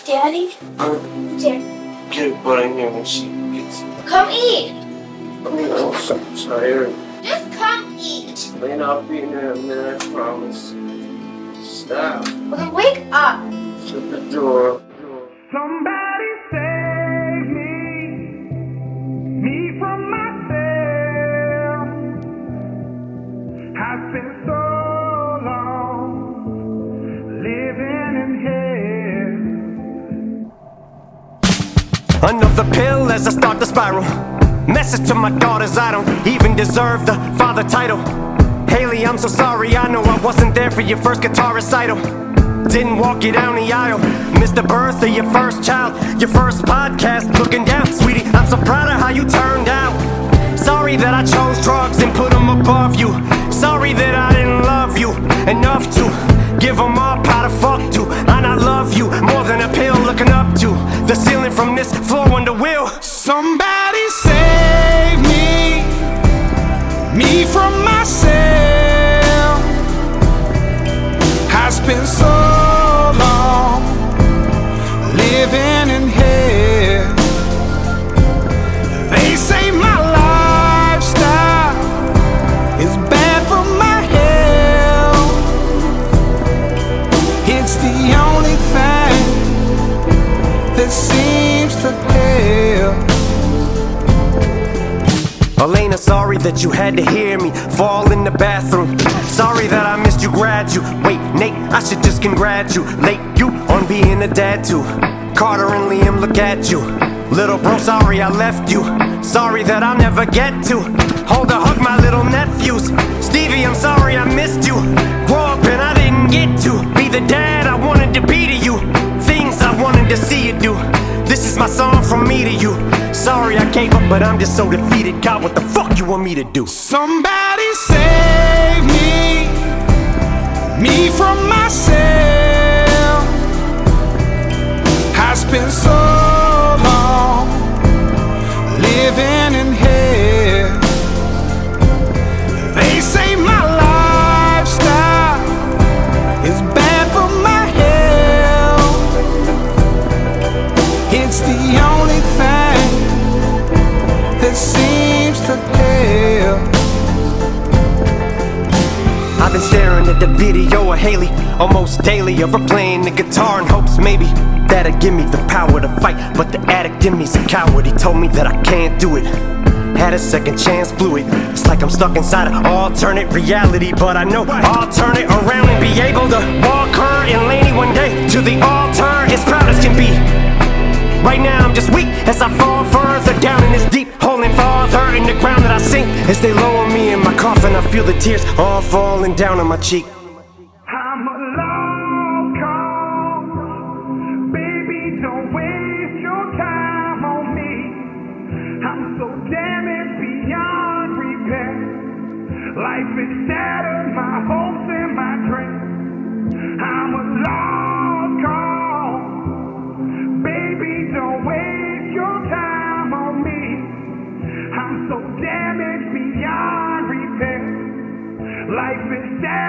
Daddy? Dad. Get butt in here when she gets. Come eat. I'm so tired. Just come eat. Lane, I'll be in there in a minute, I promise. Stop. Well, then wake up. Shut the door. Somebody save me from myself. I've been so long living in hell. Another pill as I start to spiral. Message to my daughters, I don't even deserve the father title. Haley, I'm so sorry, I know I wasn't there for your first guitar recital. Didn't walk you down the aisle. Missed the birth of your first child. Your first podcast, looking down. Sweetie, I'm so proud of how you turned out. Sorry that I chose drugs and put them above you. Sorry that I didn't love you enough to give them up how to fuck to. And I love you more than a pill looking up to the ceiling from this floor under will. Somebody save me from myself. I spent so long living in hell. They say my lifestyle is bad for my health. It's the only thing that seems to help. Elena, sorry that you had to hear me fall in the bathroom. Sorry that I missed you graduate. Nate, I should just congratulate you on being a dad too. Carter and Liam, look at you. Little bro, sorry I left you. Sorry that I'll never get to hold or hug my little nephews. Stevie, I'm sorry I missed you. Grow up and I didn't get to be the dad I wanted to be to you. Things I wanted to see you do. This is my song from me to you. Sorry I gave up, but I'm just so defeated. God, what the fuck you want me to do? Somebody save me from myself. I spent so long living in hell. They say my lifestyle is bad for my health. It's the only thing that seems to help. I've been staring at the video of Haley almost daily, of her playing the guitar in hopes maybe that'll give me the power to fight. But the addict in me's a coward, he told me that I can't do it. Had a second chance, blew it. It's like I'm stuck inside an alternate reality, but I know I'll turn it around and be able to walk her and Laney one day to the altar as proud as can be. Right now I'm just weak as I fall further down in this deep hole and farther in the ground that I sink. As they lower me in my coffin, I feel the tears all falling down on my cheek. I'm a long call. Baby, don't waste your time on me. I'm so damaged beyond repair. Life has shattered my hopes and my dreams. I'm a long call. Baby, don't waste your time on me. I'm so damaged beyond repair. Life is shattered.